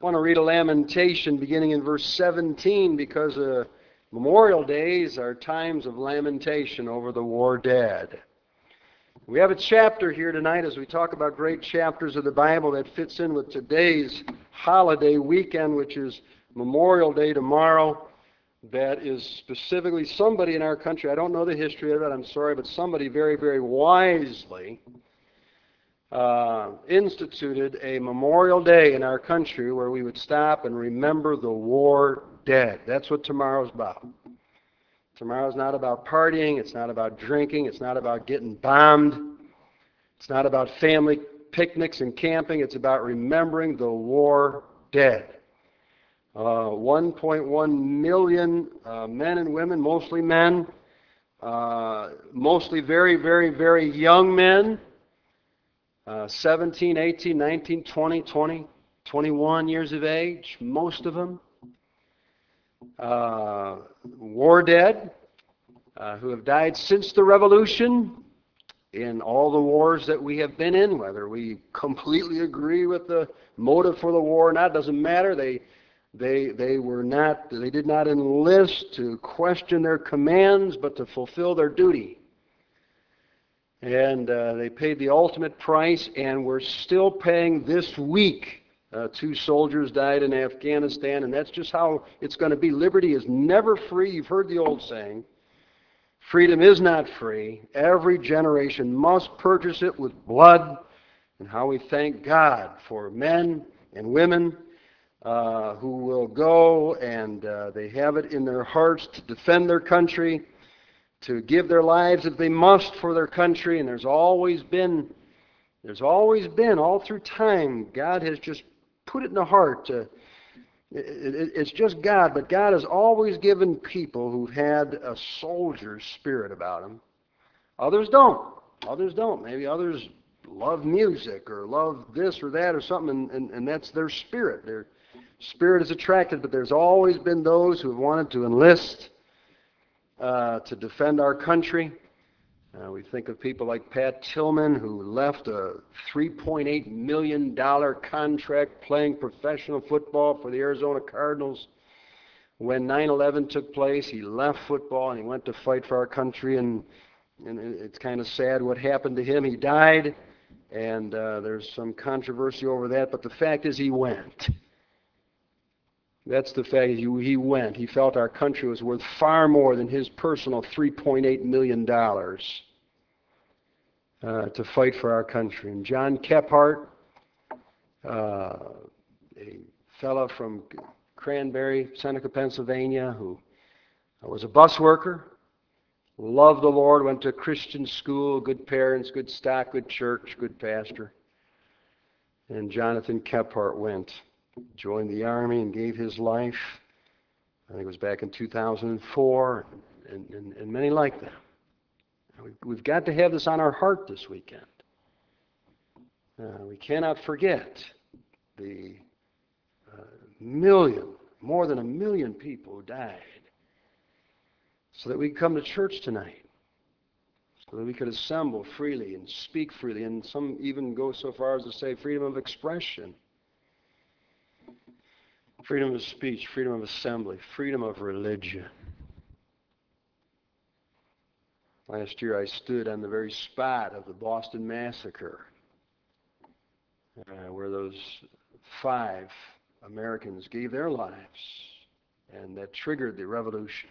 I want to read a lamentation beginning in verse 17 because Memorial Days are times of lamentation over the war dead. We have a chapter here tonight as we talk about great chapters of the Bible that fits in with today's holiday weekend, which is Memorial Day tomorrow. That is specifically somebody in our country, I don't know the history of it, I'm sorry, but somebody very, very wisely instituted a Memorial Day in our country where we would stop and remember the war dead. That's what tomorrow's about. Tomorrow's not about partying, it's not about drinking, it's not about getting bombed, it's not about family picnics and camping, it's about remembering the war dead. 1.1 million men and women, mostly men, mostly very, very, very young men, 17, 18, 19, 20, 21 years of age, most of them. War dead, who have died since the Revolution in all the wars that we have been in, whether we completely agree with the motive for the war or not, doesn't matter. They did not enlist to question their commands, but to fulfill their duty. And they paid the ultimate price, and we're still paying this week. 2 soldiers died in Afghanistan, and that's just how it's going to be. Liberty is never free. You've heard the old saying. Freedom is not free. Every generation must purchase it with blood. And how we thank God for men and women who will go and they have it in their hearts to defend their country, to give their lives if they must for their country. And there's always been all through time, God has just put it in the heart to, it's just God, but God has always given people who've had a soldier's spirit about them. Others don't. Maybe others love music or love this or that or something, and that's their spirit. Their spirit is attracted, but there's always been those who have wanted to enlist to defend our country. We think of people like Pat Tillman, who left a $3.8 million contract playing professional football for the Arizona Cardinals. When 9/11 took place, he left football and he went to fight for our country, and it's kind of sad what happened to him. He died, and there's some controversy over that, but the fact is he went. That's the fact. He went. He felt our country was worth far more than his personal $3.8 million to fight for our country. And John Kephart, a fellow from Cranberry, Seneca, Pennsylvania, who was a bus worker, loved the Lord, went to Christian school, good parents, good stock, good church, good pastor. And Jonathan Kephart went, joined the Army and gave his life. I think it was back in 2004, and many like that. We've got to have this on our heart this weekend. We cannot forget the more than 1 million people who died, so that we could come to church tonight, so that we could assemble freely and speak freely, and some even go so far as to say freedom of expression. Freedom of speech, freedom of assembly, freedom of religion. Last year I stood on the very spot of the Boston Massacre, where those 5 Americans gave their lives, and that triggered the revolution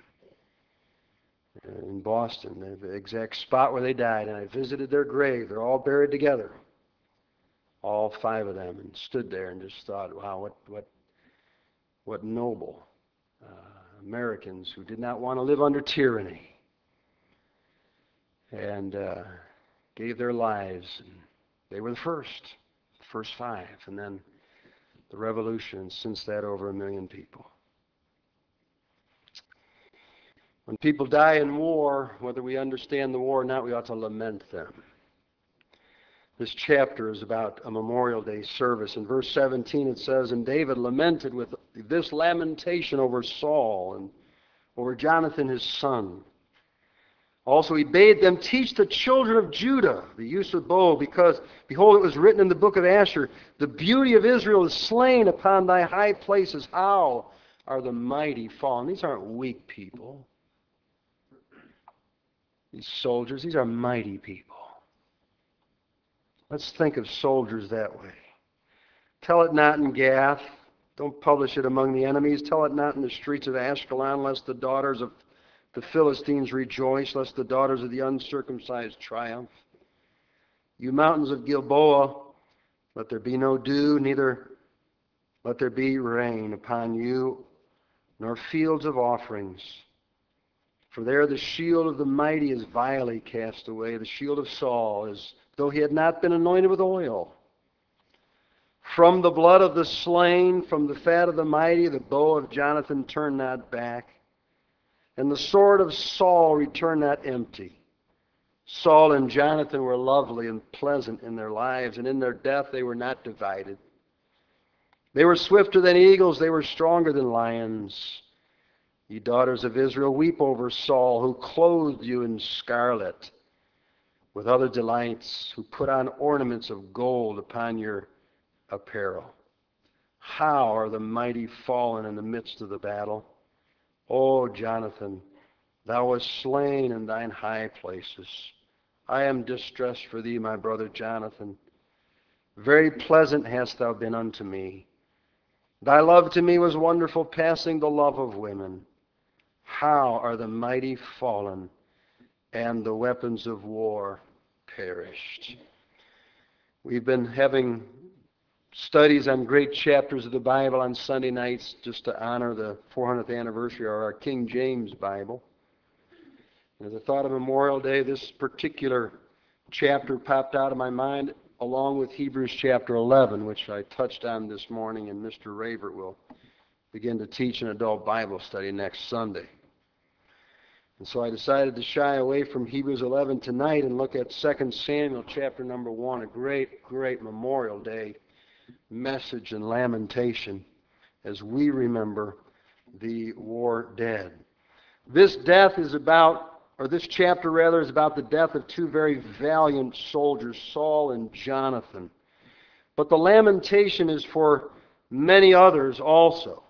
in Boston, the exact spot where they died. And I visited their grave. They're all buried together, all 5 of them, and stood there and just thought, wow, what noble Americans who did not want to live under tyranny and gave their lives. And they were the first 5, and then the revolution, and since that over 1 million people. When people die in war, whether we understand the war or not, we ought to lament them. This chapter is about a Memorial Day service. In verse 17 it says, "And David lamented with this lamentation over Saul and over Jonathan his son. Also, he bade them teach the children of Judah the use of bow, because, behold, it was written in the book of Asher, the beauty of Israel is slain upon thy high places. How are the mighty fallen? These aren't weak people. These soldiers, these are mighty people. Let's think of soldiers that way. Tell it not in Gath. Don't publish it among the enemies. Tell it not in the streets of Ashkelon, lest the daughters of the Philistines rejoice, lest the daughters of the uncircumcised triumph. You mountains of Gilboa, let there be no dew, neither let there be rain upon you, nor fields of offerings. For there the shield of the mighty is vilely cast away. The shield of Saul is, though he had not been anointed with oil. From the blood of the slain, from the fat of the mighty, the bow of Jonathan turned not back. And the sword of Saul returned not empty. Saul and Jonathan were lovely and pleasant in their lives, and in their death they were not divided. They were swifter than eagles, they were stronger than lions. Ye daughters of Israel, weep over Saul, who clothed you in scarlet with other delights, who put on ornaments of gold upon your apparel. How are the mighty fallen in the midst of the battle? O Jonathan, thou wast slain in thine high places. I am distressed for thee, my brother Jonathan. Very pleasant hast thou been unto me. Thy love to me was wonderful, passing the love of women. How are the mighty fallen, and the weapons of war perished. We've been having studies on great chapters of the Bible on Sunday nights just to honor the 400th anniversary of our King James Bible. As I thought of Memorial Day, this particular chapter popped out of my mind along with Hebrews chapter 11, which I touched on this morning, and Mr. Ravert will begin to teach an adult Bible study next Sunday. And so I decided to shy away from Hebrews 11 tonight and look at 2 Samuel chapter number 1, a great, great Memorial Day message and lamentation as we remember the war dead. This chapter is about the death of two very valiant soldiers, Saul and Jonathan. But the lamentation is for many others also.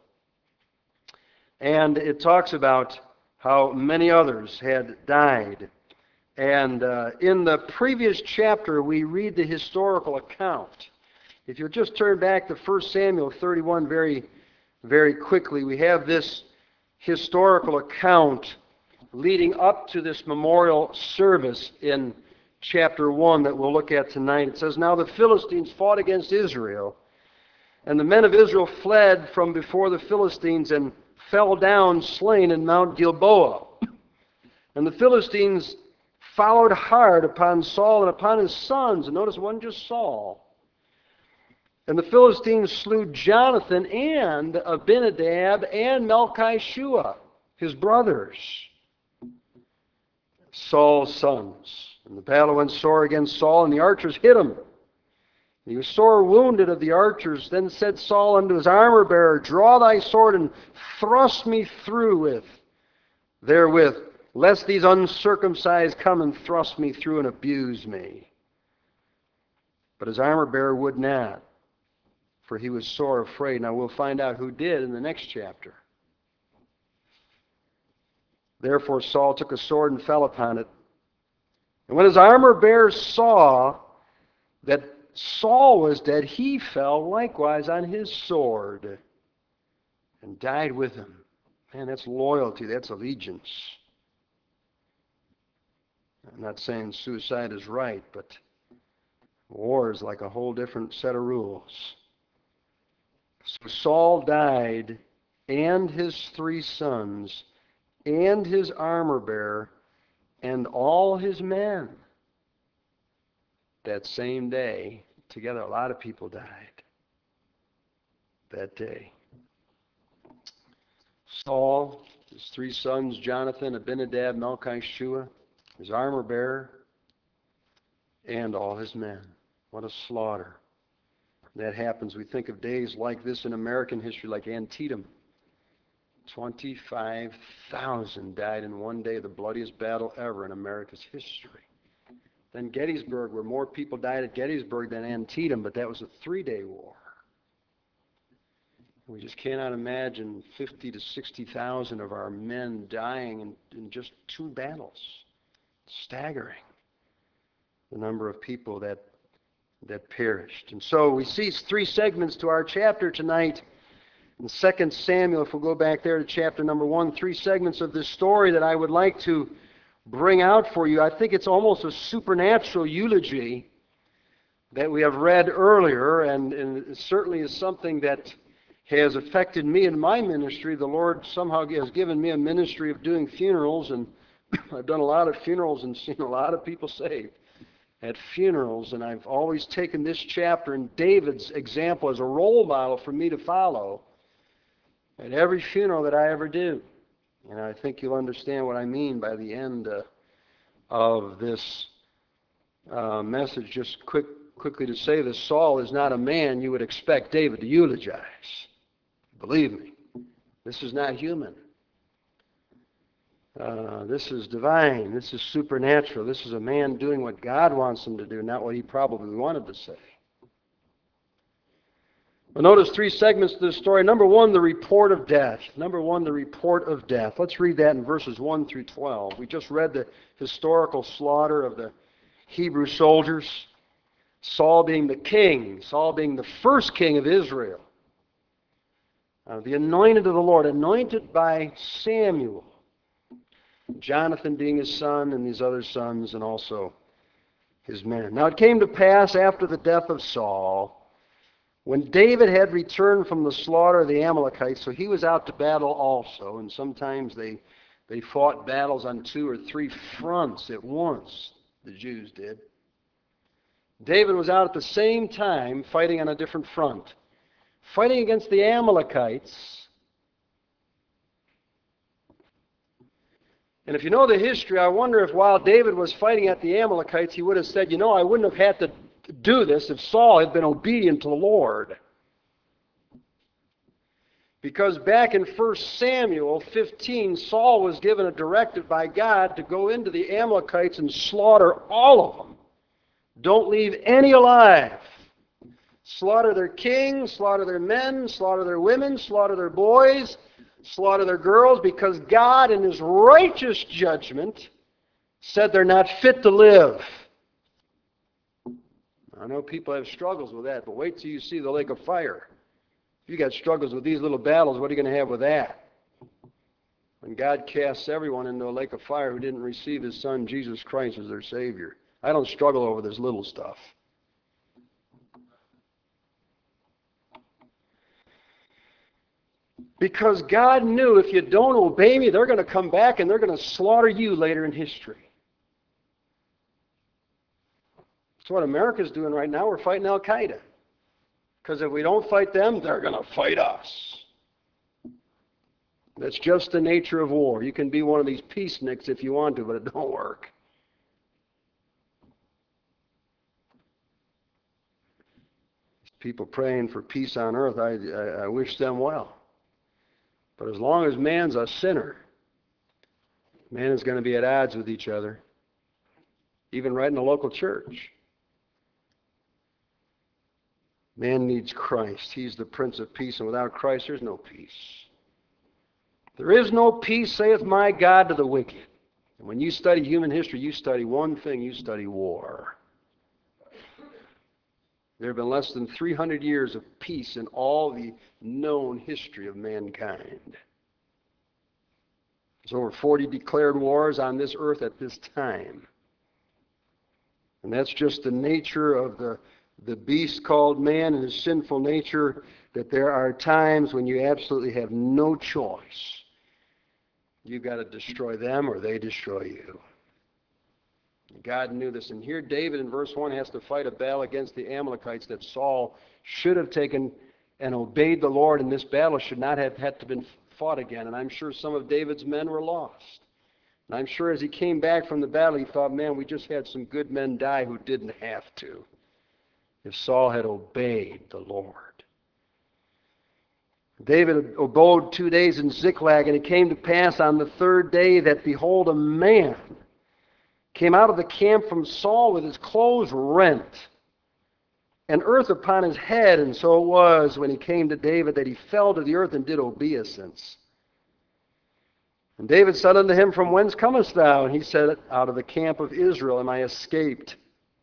And it talks about how many others had died. And in the previous chapter, we read the historical account. If you'll just turn back to 1 Samuel 31 very, very quickly, we have this historical account leading up to this memorial service in chapter 1 that we'll look at tonight. It says, Now the Philistines fought against Israel, and the men of Israel fled from before the Philistines and fell down slain in Mount Gilboa. And the Philistines followed hard upon Saul and upon his sons. And notice it wasn't just Saul. And the Philistines slew Jonathan and Abinadab and Melchishua, his brothers, Saul's sons. And the battle went sore against Saul, and the archers hit him. He was sore wounded of the archers. Then said Saul unto his armor-bearer, Draw thy sword and thrust me through therewith, lest these uncircumcised come and thrust me through and abuse me. But his armor-bearer would not, for he was sore afraid. Now we'll find out who did in the next chapter. Therefore Saul took a sword and fell upon it. And when his armor-bearer saw that Saul was dead, he fell likewise on his sword and died with him. Man, that's loyalty, that's allegiance. I'm not saying suicide is right, but war is like a whole different set of rules. So Saul died, and his 3 sons, and his armor-bearer, and all his men. That same day, together, a lot of people died that day. Saul, his 3 sons, Jonathan, Abinadab, Melchishua, his armor-bearer, and all his men. What a slaughter. That happens. We think of days like this in American history, like Antietam. 25,000 died in one day, the bloodiest battle ever in America's history. Then Gettysburg, where more people died at Gettysburg than Antietam, but that was a 3-day war. We just cannot imagine 50 to 60,000 of our men dying in just 2 battles. Staggering, the number of people that perished. And so we see 3 segments to our chapter tonight. In 2 Samuel, if we'll go back there to chapter number 1, 3 segments of this story that I would like to bring out for you. I think it's almost a supernatural eulogy that we have read earlier, and it certainly is something that has affected me in my ministry. The Lord somehow has given me a ministry of doing funerals, and I've done a lot of funerals and seen a lot of people saved at funerals, and I've always taken this chapter and David's example as a role model for me to follow at every funeral that I ever do. And I think you'll understand what I mean by the end of this message. Just quickly to say this, Saul is not a man you would expect David to eulogize. Believe me, this is not human. This is divine. This is supernatural. This is a man doing what God wants him to do, not what he probably wanted to say. But notice 3 segments to this story. Number 1, the report of death. Number 1, the report of death. Let's read that in verses 1 through 12. We just read the historical slaughter of the Hebrew soldiers. Saul being the king. Saul being the first king of Israel. The anointed of the Lord, anointed by Samuel. Jonathan being his son, and these other sons, and also his men. Now it came to pass after the death of Saul, when David had returned from the slaughter of the Amalekites, so he was out to battle also, and sometimes they fought battles on 2 or 3 fronts at once, the Jews did. David was out at the same time fighting on a different front, fighting against the Amalekites. And if you know the history, I wonder if while David was fighting at the Amalekites, he would have said, I wouldn't have had to do this if Saul had been obedient to the Lord. Because back in 1 Samuel 15, Saul was given a directive by God to go into the Amalekites and slaughter all of them. Don't leave any alive. Slaughter their king, slaughter their men, slaughter their women, slaughter their boys, slaughter their girls, because God in his righteous judgment said they're not fit to live. I know people have struggles with that, but wait till you see the lake of fire. If you got struggles with these little battles, what are you going to have with that? When God casts everyone into a lake of fire who didn't receive his son Jesus Christ as their Savior. I don't struggle over this little stuff. Because God knew if you don't obey me, they're going to come back and they're going to slaughter you later in history. That's what America's doing right now. We're fighting Al-Qaeda. Because if we don't fight them, they're going to fight us. That's just the nature of war. You can be one of these peaceniks if you want to, but it don't work. People praying for peace on earth, I wish them well. But as long as man's a sinner, man is going to be at odds with each other, even right in the local church. Man needs Christ. He's the Prince of Peace, and without Christ, there's no peace. There is no peace, saith my God, to the wicked. And when you study human history, you study one thing, you study war. There have been less than 300 years of peace in all the known history of mankind. There's over 40 declared wars on this earth at this time. And that's just the nature of the beast called man and his sinful nature, that there are times when you absolutely have no choice. You've got to destroy them or they destroy you. God knew this. And here David in verse 1 has to fight a battle against the Amalekites that Saul should have taken and obeyed the Lord, and this battle should not have had to been fought again. And I'm sure some of David's men were lost. And I'm sure as he came back from the battle, he thought, man, we just had some good men die who didn't have to, if Saul had obeyed the Lord. David abode 2 days in Ziklag, and it came to pass on the third day that, behold, a man came out of the camp from Saul with his clothes rent, and earth upon his head. And so it was, when he came to David, that he fell to the earth and did obeisance. And David said unto him, From whence comest thou? And he said, Out of the camp of Israel am I escaped.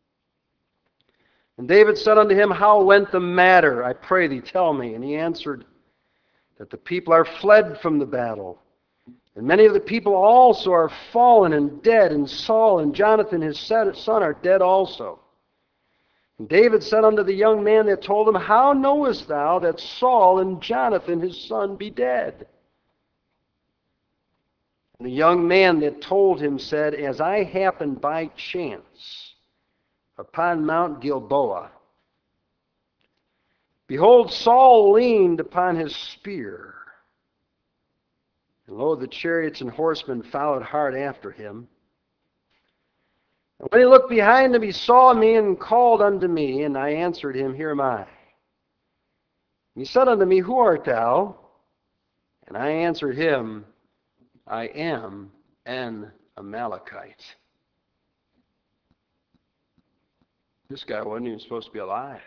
And David said unto him, How went the matter? I pray thee, tell me. And he answered, That the people are fled from the battle. And many of the people also are fallen and dead, and Saul and Jonathan his son are dead also. And David said unto the young man that told him, How knowest thou that Saul and Jonathan his son be dead? And the young man that told him said, As I happened by chance upon Mount Gilboa, behold, Saul leaned upon his spear, and lo, the chariots and horsemen followed hard after him. And when he looked behind him, he saw me and called unto me, and I answered him, Here am I. And he said unto me, Who art thou? And I answered him, I am an Amalekite. This guy wasn't even supposed to be alive.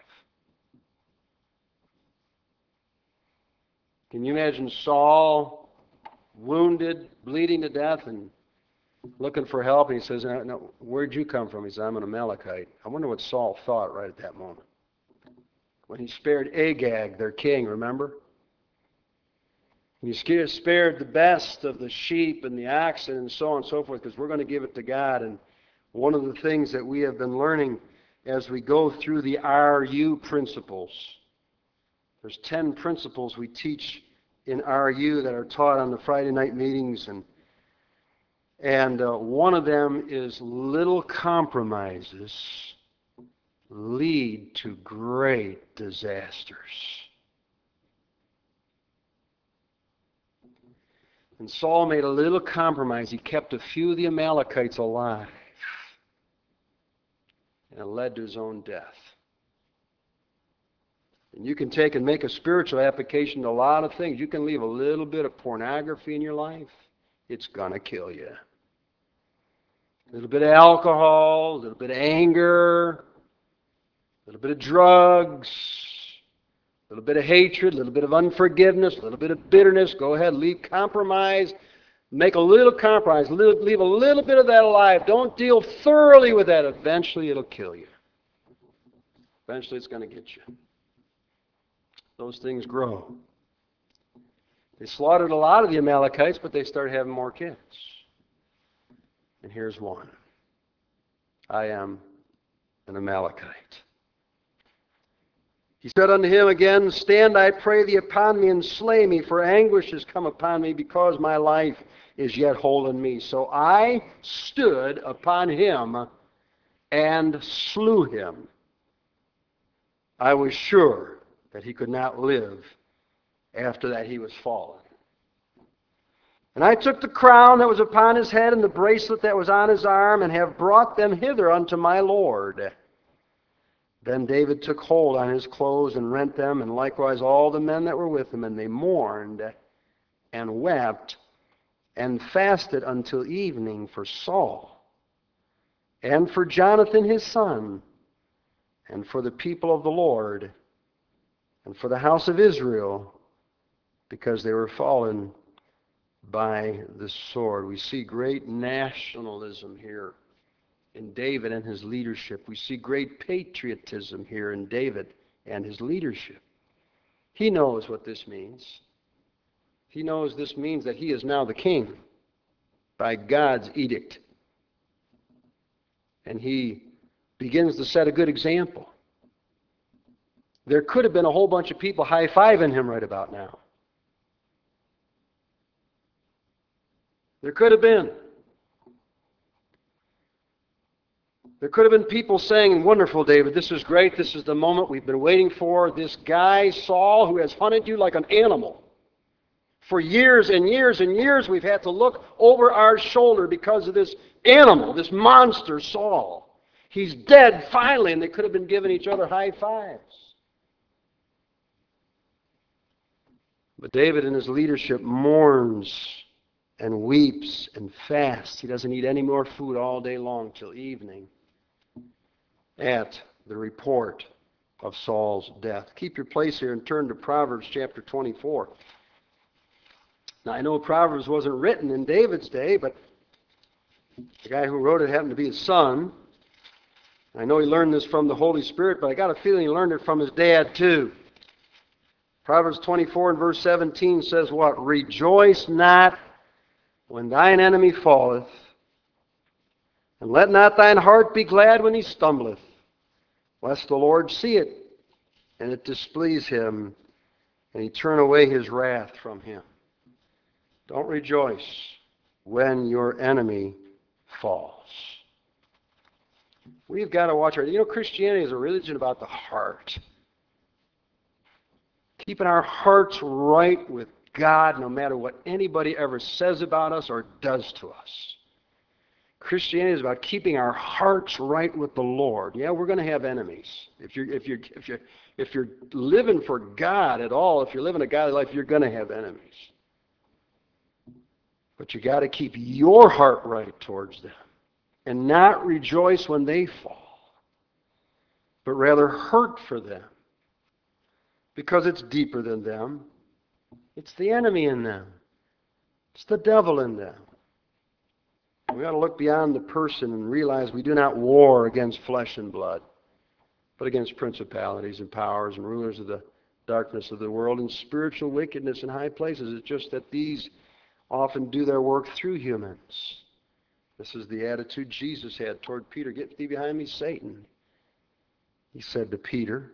Can you imagine Saul, wounded, bleeding to death, and looking for help? And he says, no, where'd you come from? He says, I'm an Amalekite. I wonder what Saul thought right at that moment. When he spared Agag, their king, remember? He spared the best of the sheep and the oxen and so on and so forth, because we're going to give it to God. And one of the things that we have been learning as we go through the RU principles, there's 10 principles we teach in RU that are taught on the Friday night meetings, and one of them is little compromises lead to great disasters. And Saul made a little compromise. He kept a few of the Amalekites alive, and it led to his own death. And you can take and make a spiritual application to a lot of things. You can leave a little bit of pornography in your life. It's going to kill you. A little bit of alcohol, a little bit of anger, a little bit of drugs, a little bit of hatred, a little bit of unforgiveness, a little bit of bitterness. Go ahead, leave compromise. Make a little compromise. Leave a little bit of that alive. Don't deal thoroughly with that. Eventually it'll kill you. Eventually it's going to get you. Those things grow. They slaughtered a lot of the Amalekites, but they started having more kids. And here's one. I am an Amalekite. He said unto him again, Stand, I pray thee, upon me, and slay me, for anguish is come upon me, because my life is yet whole in me. So I stood upon him and slew him. I was sure that he could not live after that he was fallen. And I took the crown that was upon his head and the bracelet that was on his arm, and have brought them hither unto my Lord. Then David took hold on his clothes and rent them, and likewise all the men that were with him, and they mourned and wept and fasted until evening for Saul and for Jonathan his son and for the people of the Lord and for the house of Israel, because they were fallen by the sword. We see great nationalism here in David and his leadership. We see great patriotism here in David and his leadership. He knows what this means. He knows this means that he is now the king by God's edict. And he begins to set a good example. There could have been a whole bunch of people high-fiving him right about now. There could have been. There could have been people saying, Wonderful, David, this is great. This is the moment we've been waiting for. This guy, Saul, who has hunted you like an animal. For years and years and years, we've had to look over our shoulder because of this animal, this monster, Saul. He's dead finally, and they could have been giving each other high fives. But David in his leadership mourns and weeps and fasts. He doesn't eat any more food all day long till evening at the report of Saul's death. Keep your place here and turn to Proverbs chapter 24. Now, I know Proverbs wasn't written in David's day, but the guy who wrote it happened to be his son. I know he learned this from the Holy Spirit, but I got a feeling he learned it from his dad too. Proverbs 24 and verse 17 says what? Rejoice not when thine enemy falleth, and let not thine heart be glad when he stumbleth, lest the Lord see it, and it displease him, and he turn away his wrath from him. Don't rejoice when your enemy falls. We've got to watch our... Christianity is a religion about the heart. Keeping our hearts right with God no matter what anybody ever says about us or does to us. Christianity is about keeping our hearts right with the Lord. Yeah, we're going to have enemies. If you're living for God at all, if you're living a godly life, you're going to have enemies. But you got to keep your heart right towards them and not rejoice when they fall, but rather hurt for them because it's deeper than them. It's the enemy in them. It's the devil in them. We got to look beyond the person and realize we do not war against flesh and blood, but against principalities and powers and rulers of the darkness of the world and spiritual wickedness in high places. It's just that these often do their work through humans. This is the attitude Jesus had toward Peter. Get thee behind me, Satan, he said to Peter.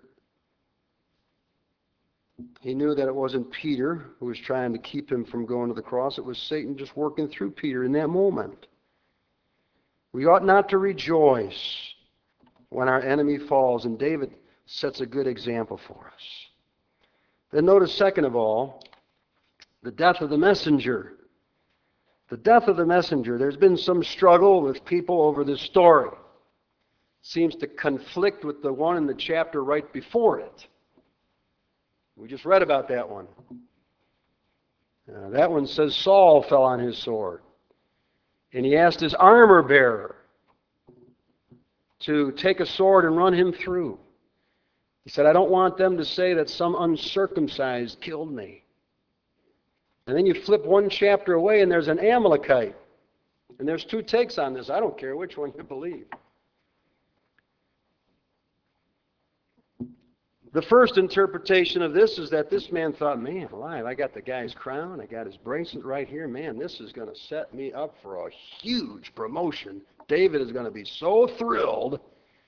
He knew that it wasn't Peter who was trying to keep him from going to the cross. It was Satan just working through Peter in that moment. We ought not to rejoice when our enemy falls, and David sets a good example for us. Then notice, second of all, the death of the messenger. The death of the messenger. There's been some struggle with people over this story. It seems to conflict with the one in the chapter right before it. We just read about that one. That one says Saul fell on his sword. And he asked his armor bearer to take a sword and run him through. He said, I don't want them to say that some uncircumcised killed me. And then you flip one chapter away and there's an Amalekite. And there's two takes on this. I don't care which one you believe. The first interpretation of this is that this man thought, man alive, I got the guy's crown, I got his bracelet right here. Man, this is going to set me up for a huge promotion. David is going to be so thrilled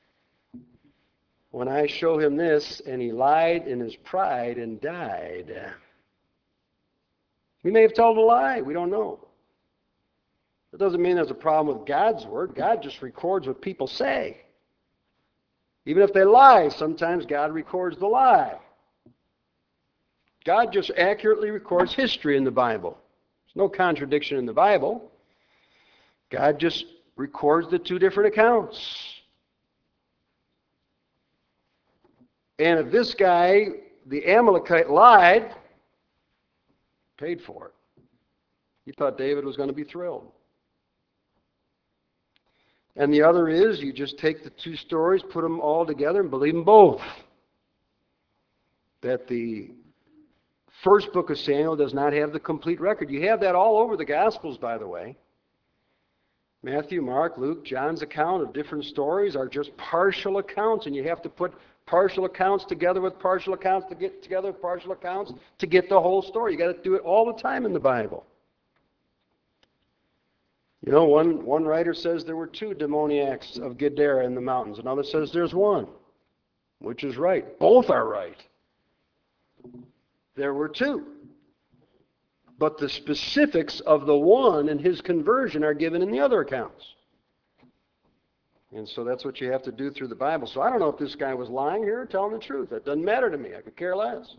when I show him this, and he lied in his pride and died. He may have told a lie. We don't know. It doesn't mean there's a problem with God's word. God just records what people say. Even if they lie, sometimes God records the lie. God just accurately records history in the Bible. There's no contradiction in the Bible. God just records the two different accounts. And if this guy, the Amalekite, lied, paid for it. He thought David was going to be thrilled. And the other is, you just take the two stories, put them all together, and believe them both. That the first book of Samuel does not have the complete record. You have that all over the Gospels, by the way. Matthew, Mark, Luke, John's account of different stories are just partial accounts, and you have to put partial accounts together with partial accounts to get together with partial accounts to get the whole story. You got to do it all the time in the Bible. You know, one writer says there were two demoniacs of Gadara in the mountains. Another says there's one, which is right. Both are right. There were two. But the specifics of the one and his conversion are given in the other accounts. And so that's what you have to do through the Bible. So I don't know if this guy was lying here or telling the truth. That doesn't matter to me. I could care less.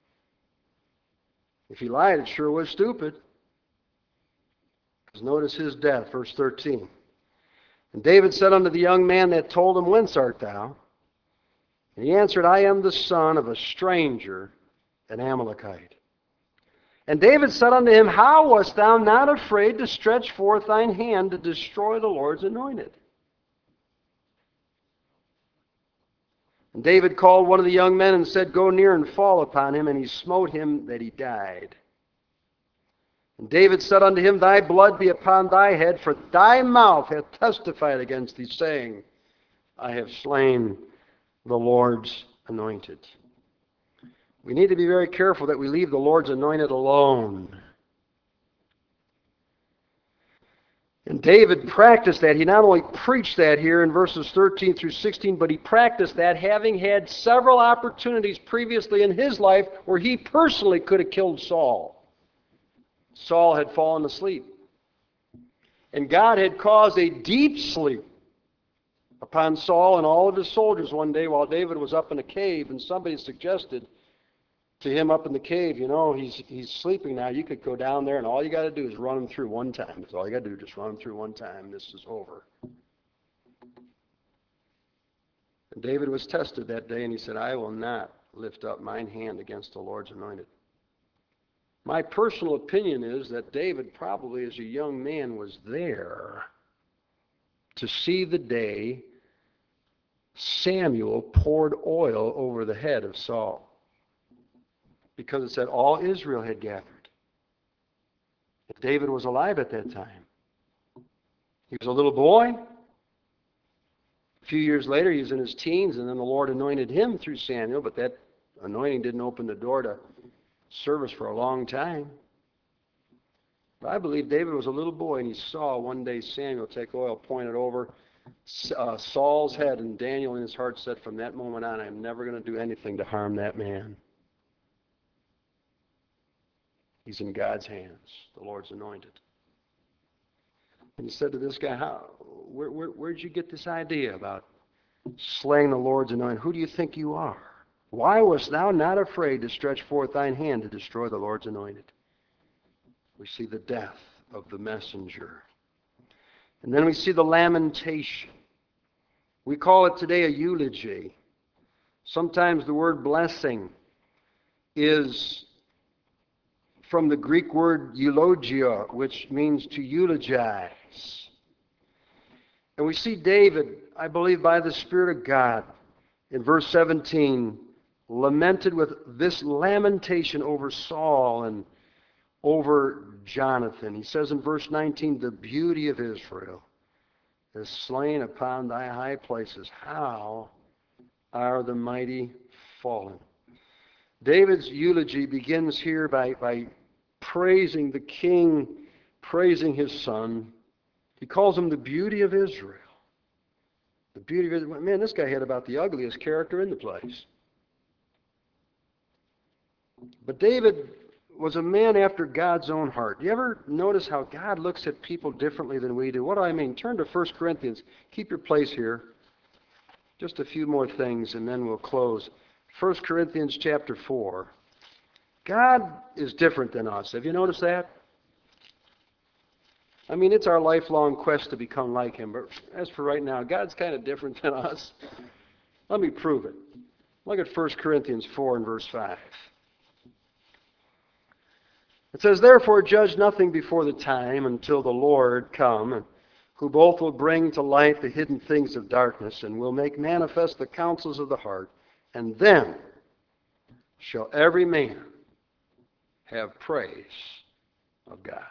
If he lied, it sure was stupid. Because notice his death, verse 13. And David said unto the young man that told him, Whence art thou? And he answered, I am the son of a stranger, an Amalekite. And David said unto him, How wast thou not afraid to stretch forth thine hand to destroy the Lord's anointed? And David called one of the young men and said, Go near and fall upon him. And he smote him that he died. And David said unto him, Thy blood be upon thy head, for thy mouth hath testified against thee, saying, I have slain the Lord's anointed. We need to be very careful that we leave the Lord's anointed alone. And David practiced that. He not only preached that here in verses 13 through 16, but he practiced that having had several opportunities previously in his life where he personally could have killed Saul. Saul had fallen asleep. And God had caused a deep sleep upon Saul and all of his soldiers one day while David was up in a cave, and somebody suggested to him up in the cave, he's sleeping now. You could go down there and all you got to do is run him through one time. That's all you got to do, just run him through one time and this is over. And David was tested that day and he said, I will not lift up mine hand against the Lord's anointed. My personal opinion is that David probably as a young man was there to see the day Samuel poured oil over the head of Saul. Because it said all Israel had gathered. And David was alive at that time. He was a little boy. A few years later, he was in his teens, and then the Lord anointed him through Samuel, but that anointing didn't open the door to service for a long time. But I believe David was a little boy, and he saw one day Samuel take oil, point it over Saul's head, and Daniel in his heart said, from that moment on, I'm never going to do anything to harm that man. He's in God's hands, the Lord's anointed. And he said to this guy, where'd you get this idea about slaying the Lord's anointed? Who do you think you are? Why wast thou not afraid to stretch forth thine hand to destroy the Lord's anointed? We see the death of the messenger. And then we see the lamentation. We call it today a eulogy. Sometimes the word blessing is from the Greek word eulogia, which means to eulogize. And we see David, I believe by the Spirit of God, in verse 17, lamented with this lamentation over Saul and over Jonathan. He says in verse 19, the beauty of Israel is slain upon thy high places. How are the mighty fallen? David's eulogy begins here by praising the king, praising his son. He calls him the beauty of Israel. The beauty of Israel. Man, this guy had about the ugliest character in the place. But David was a man after God's own heart. Do you ever notice how God looks at people differently than we do? What do I mean? Turn to 1 Corinthians. Keep your place here. Just a few more things and then we'll close. 1 Corinthians chapter 4. God is different than us. Have you noticed that? I mean, it's our lifelong quest to become like him. But as for right now, God's kind of different than us. Let me prove it. Look at 1 Corinthians 4 and verse 5. It says, therefore judge nothing before the time until the Lord come, who both will bring to light the hidden things of darkness and will make manifest the counsels of the heart. And then shall every man have praise of God.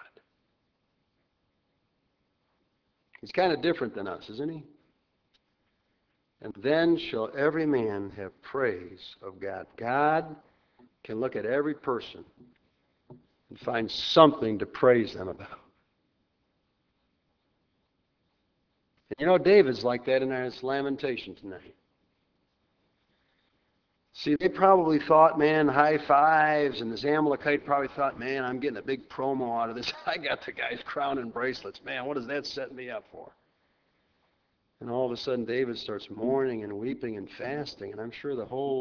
He's kind of different than us, isn't he? And then shall every man have praise of God. God can look at every person and find something to praise them about. And you know, David's like that in his lamentation tonight. See, they probably thought, man, high fives, and this Amalekite probably thought, man, I'm getting a big promo out of this. I got the guy's crown and bracelets. Man, what is that setting me up for? And all of a sudden, David starts mourning and weeping and fasting, and I'm sure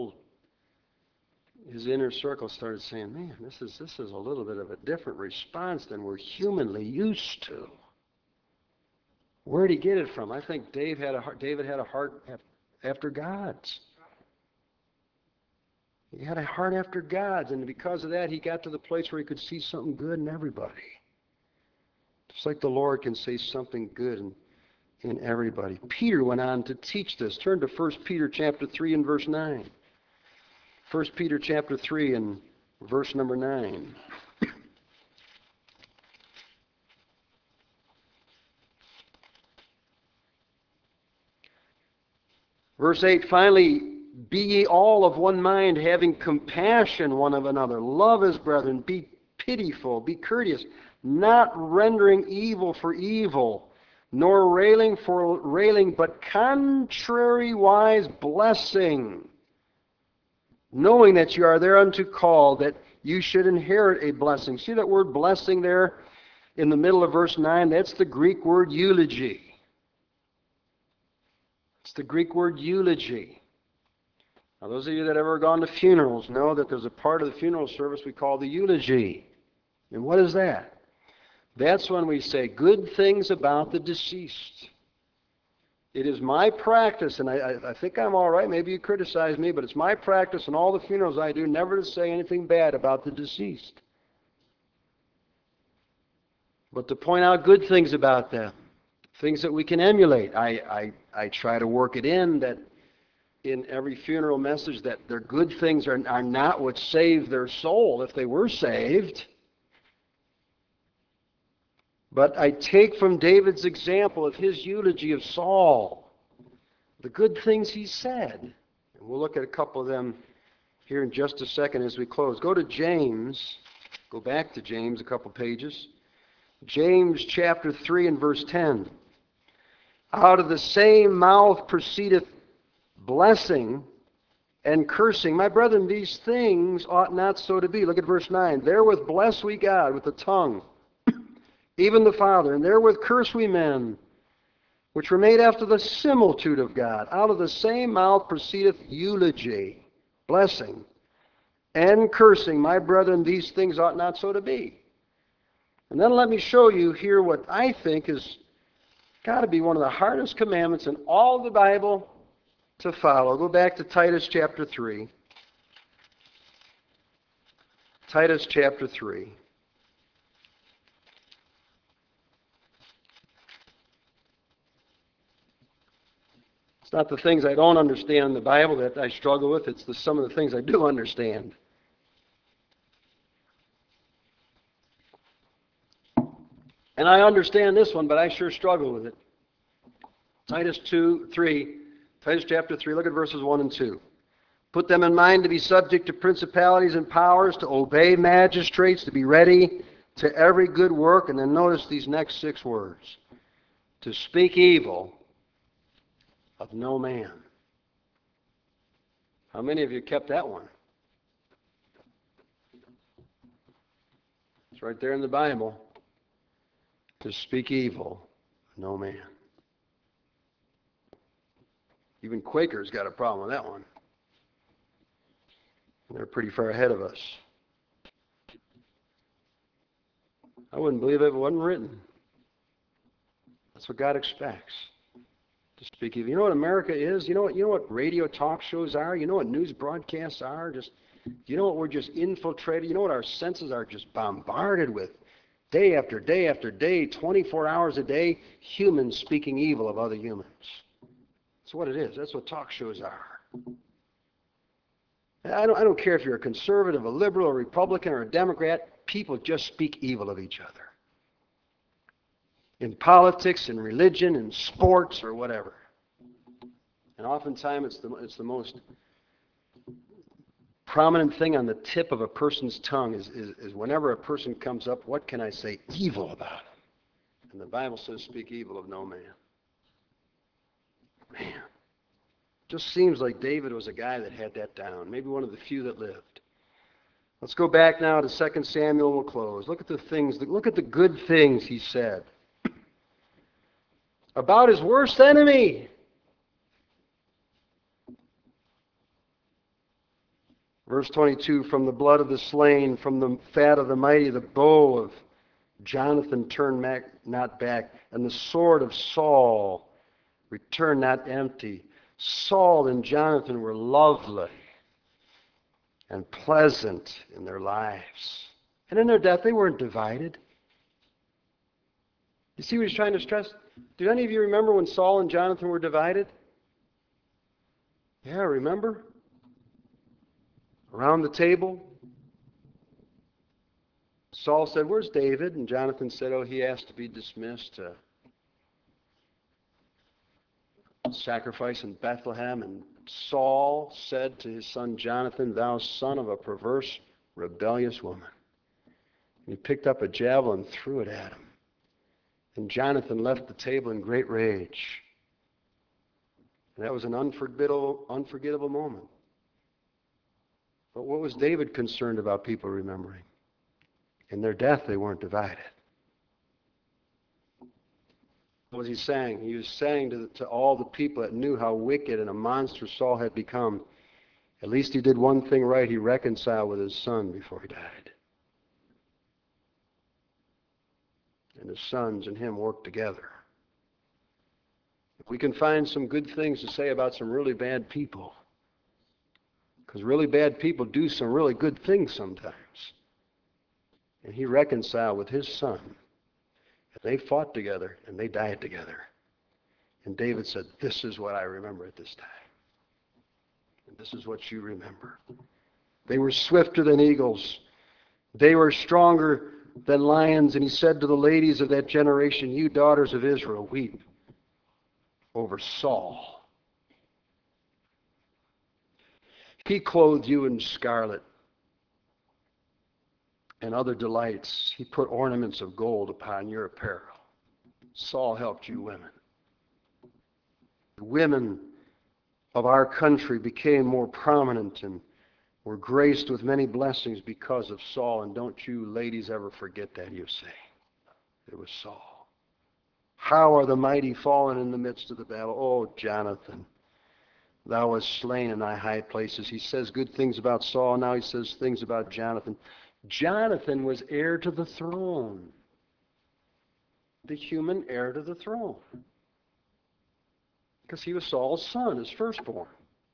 his inner circle started saying, man, this is a little bit of a different response than we're humanly used to. Where'd he get it from? I think David had a heart after God's. He had a heart after God's, and because of that, he got to the place where he could see something good in everybody. Just like the Lord can see something good in everybody. Peter went on to teach this. Turn to 1 Peter chapter 3 and verse 9. 1 Peter chapter 3 and verse number 9. Verse 8, finally, be ye all of one mind, having compassion one of another. Love as brethren. Be pitiful. Be courteous. Not rendering evil for evil, nor railing for railing, but contrariwise blessing, knowing that you are thereunto called, that you should inherit a blessing. See that word blessing there in the middle of verse 9? That's the Greek word eulogy. It's the Greek word eulogy. Now, those of you that have ever gone to funerals know that there's a part of the funeral service we call the eulogy. And what is that? That's when we say good things about the deceased. It is my practice, and I think I'm all right, maybe you criticize me, but it's my practice in all the funerals I do never to say anything bad about the deceased, but to point out good things about them. Things that we can emulate. I try to work it in that in every funeral message that their good things are not what saved their soul if they were saved. But I take from David's example of his eulogy of Saul, the good things he said. And we'll look at a couple of them here in just a second as we close. Go to James. Go back to James a couple pages. James chapter 3 and verse 10. Out of the same mouth proceedeth blessing and cursing. My brethren, these things ought not so to be. Look at verse 9. Therewith bless we God with the tongue, even the Father, and therewith curse we men, which were made after the similitude of God. Out of the same mouth proceedeth eulogy, blessing, and cursing. My brethren, these things ought not so to be. And then let me show you here what I think is got to be one of the hardest commandments in all of the Bible to follow. Go back to Titus chapter 3. Titus chapter 3. It's not the things I don't understand in the Bible that I struggle with. It's some of the things I do understand. And I understand this one, but I sure struggle with it. Titus chapter 3, look at verses 1 and 2. Put them in mind to be subject to principalities and powers, to obey magistrates, to be ready to every good work. And then notice these next 6 words. To speak evil of no man. How many of you kept that one? It's right there in the Bible. To speak evil of no man. Even Quakers got a problem with that one. They're pretty far ahead of us. I wouldn't believe it if it wasn't written. That's what God expects. To speak evil. You know what America is? You know what radio talk shows are? You know what news broadcasts are? You know what we're just infiltrated? You know what our senses are just bombarded with? Day after day after day, 24 hours a day, humans speaking evil of other humans. That's what it is. That's what talk shows are. I don't care if you're a conservative, a liberal, a Republican, or a Democrat. People just speak evil of each other. In politics, in religion, in sports, or whatever. And oftentimes it's the most prominent thing on the tip of a person's tongue is whenever a person comes up, what can I say evil about him? And the Bible says, speak evil of no man. Man. Just seems like David was a guy that had that down. Maybe one of the few that lived. Let's go back now to 2 Samuel and we'll close. Look at the good things he said. About his worst enemy. Verse 22, from the blood of the slain, from the fat of the mighty, the bow of Jonathan turned not back, and the sword of Saul returned not empty. Saul and Jonathan were lovely. and pleasant in their lives. And in their death, they weren't divided. You see what he's trying to stress? Do any of you remember when Saul and Jonathan were divided? Yeah, remember? Around the table, Saul said, "Where's David?" And Jonathan said, "Oh, he asked to be dismissed to sacrifice in Bethlehem." And Saul said to his son Jonathan, "Thou son of a perverse, rebellious woman." And he picked up a javelin and threw it at him. And Jonathan left the table in great rage. And that was an unforgettable moment. But what was David concerned about people remembering? In their death, they weren't divided. What was he saying? He was saying to all the people that knew how wicked and a monster Saul had become, at least he did one thing right. He reconciled with his son before he died. And his sons and him worked together. If we can find some good things to say about some really bad people, because really bad people do some really good things sometimes. And he reconciled with his son. And they fought together and they died together. And David said, "This is what I remember at this time. And this is what you remember." They were swifter than eagles. They were stronger than lions. And he said to the ladies of that generation, "You daughters of Israel, weep over Saul. He clothed you in scarlet and other delights. He put ornaments of gold upon your apparel. Saul helped you women. The women of our country became more prominent and were graced with many blessings because of Saul. And don't you ladies ever forget that, you say. It was Saul. How are the mighty fallen in the midst of the battle? Oh, Jonathan, thou wast slain in thy high places. He says good things about Saul. Now he says things about Jonathan. Jonathan was heir to the throne. The human heir to the throne. Because he was Saul's son, his firstborn.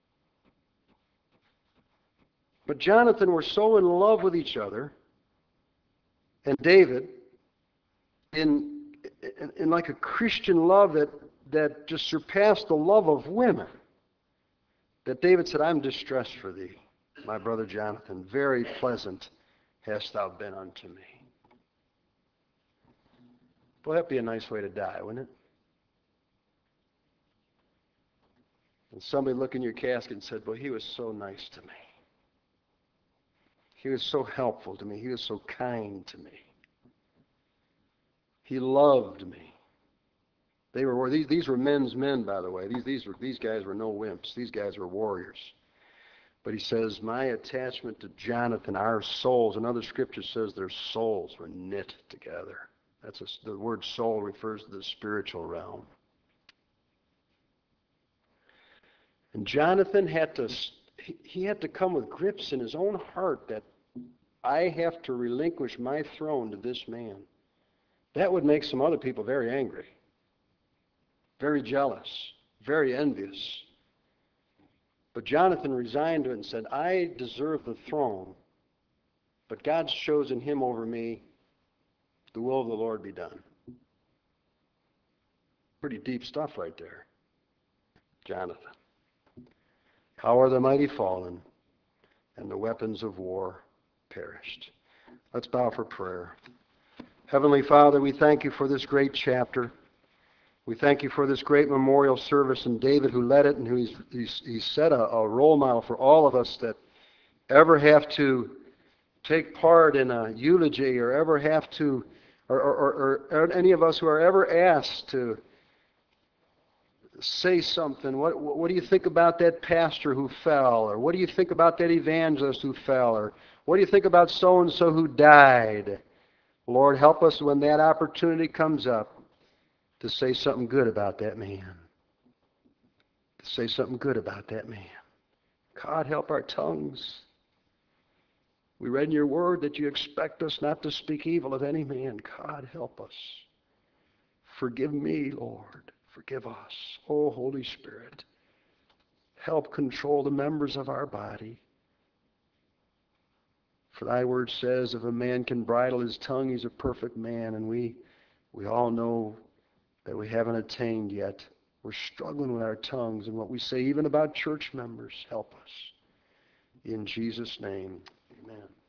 But Jonathan were so in love with each other, and David, in like a Christian love that just surpassed the love of women, that David said, "I'm distressed for thee, my brother Jonathan. Very pleasant hast thou been unto me." Well, that'd be a nice way to die, wouldn't it? And somebody looked in your casket and said, "Well, he was so nice to me. He was so helpful to me. He was so kind to me. He loved me." These were men's men, by the way. These guys were no wimps. These guys were warriors. But he says, "My attachment to Jonathan, our souls," another scripture says their souls were knit together. The word soul refers to the spiritual realm. And Jonathan had to come with grips in his own heart that I have to relinquish my throne to this man. That would make some other people very angry, very jealous, very envious. But Jonathan resigned to it and said, "I deserve the throne, but God's chosen him over me. The will of the Lord be done." Pretty deep stuff right there. Jonathan. How are the mighty fallen, and the weapons of war perished. Let's bow for prayer. Heavenly Father, we thank you for this great chapter. We thank you for this great memorial service and David who led it and who he's set a role model for all of us that ever have to take part in a eulogy or ever have to, or any of us who are ever asked to say something. What do you think about that pastor who fell? Or what do you think about that evangelist who fell? Or what do you think about so-and-so who died? Lord, help us when that opportunity comes up to say something good about that man. To say something good about that man. God, help our tongues. We read in your word that you expect us not to speak evil of any man. God, help us. Forgive me, Lord. Forgive us. Oh, Holy Spirit, help control the members of our body. For thy word says, if a man can bridle his tongue, he's a perfect man. And we all know that we haven't attained yet. We're struggling with our tongues and what we say, even about church members. Help us. In Jesus' name, amen.